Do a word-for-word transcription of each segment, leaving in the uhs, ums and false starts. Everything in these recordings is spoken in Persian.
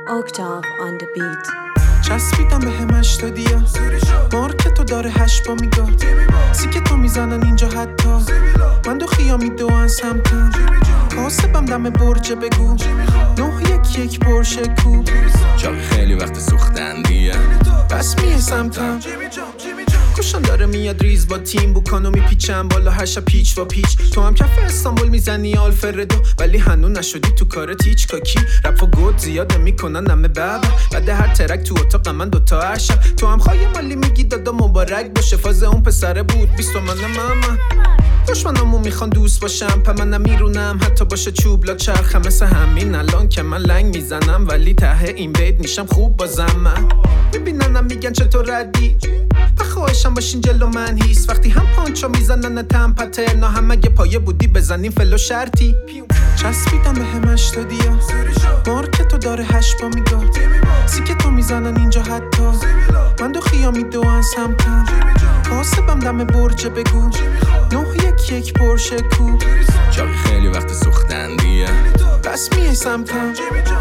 Octave on the beat. چسبیدم به همش دادیا مارکتو داره هشت با میگاه سیکه تو میزنن اینجا حتی من دو خیامی دو ان سمتم کاسبم دم برجه بگو نه یک یک پرشه کو چاقی خیلی وقت سوختن دیگه بس میه سمتم کشان داره میاد ریز با تیم بوکانو میپیچم بالا هر شب پیچ و پیچ تو هم کف استانبول میزنی آلفردو ولی هنو نشدی تو کارت هیچ کاکی رپ و گود زیاده میکنن نمه بابا بعد هر ترک تو اتاق من دوتا هر شب تو هم خواهی مالی میگی دادا مبارک باشه فاز اون پسره بود بیست و من ماما دشمنامو میخوان دوست باشم په منم میرونم حتی باشه چوبلا چرخم مثل همین الان که من لنگ میزنم ولی ته این بیت میشم خوب بازم من میبیننم میگن چطور ردی بخواهشم باشین جلو من هیست وقتی هم پانچو میزنن تم پترنا هم اگه پایه بودی بزنیم فلو شرطی چسبیدم به همش دادیا مارکتو داره هشت با میگاه سیکه تو میزنن اینجا حتی من دو خیامی دو ان سمتم کاسبم دم برجه بگو نه یک یک پرشه کو چاقی خیلی وقت سوختن دیگه بس میه سمتم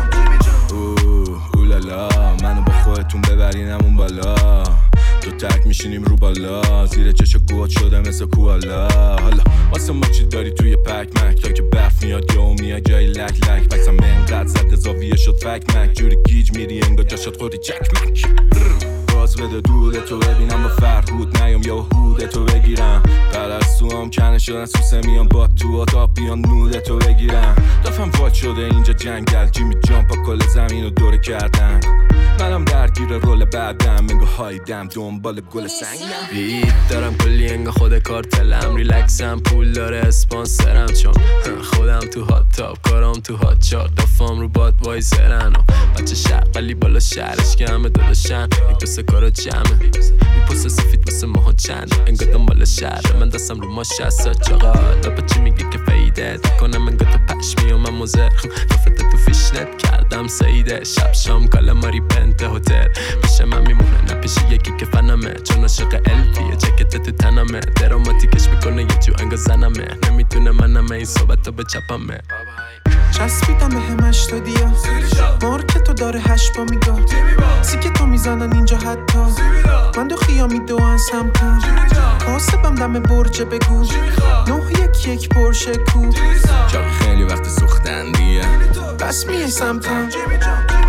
اوه اولالا منو با خودتون ببرین همون بالا تو ترک میشینیم رو بالا زیر چشا گوهات شده مثل کوالا حالا واسه ما چی داری توی پک مک تا که برف میاد یا میاد جای لک لک بکسم منقدر زده زاویه شد فک مک جوری گیج میری انگار جاشت خوری جک مک باز بده دوده تو ببینم با فرهود نیام یا هوده تو بگیرم پرستو هم کنه شدن سوسه میان با تو اتاق بیان نوده تو بگیرم دفعم واد شده اینجا جنگل جیمی جامپا کل زمین رو دوره کردن منم درگیر رول بعدم منگو هایدم دنبال گل سنگم بیت دارم کلی انگا خود کارتلم ریلکسم پول داره اسپانسرم چون خودم تو هات تاپ کارم تو هات چارت دفام رو باد وایزرن و بچه شرق ولی بالا شهرش که همه داداشن میپسه کارا جمعه میپسه سفید واسه ماها چند انگا دنبال شهر من دستم رو ما شستا چاقا دابا چی میگی که فیده کنم انگا تو پشمی و من مزر رفته تو فیشنت کردم سیده شب شام کالماری پنت هتل پیش من میمونه نه پیش یکی که فنمه چون عاشق الفیه جکت تو تنمه دراماتیکش میکنه یه جو انگا زنمه نمیتونه منمه این صحبت به چپمه چسبیدم به همش دادیا مارکتو داره هشت با میگاه سیکه تو میزنن اینجا حتی من دو خیامی دو ان سمتم کاسبم دم برجه بگو نه یک یک پرشه کو چاقی خیلی وقت سوختن دیگه بس میه سمتم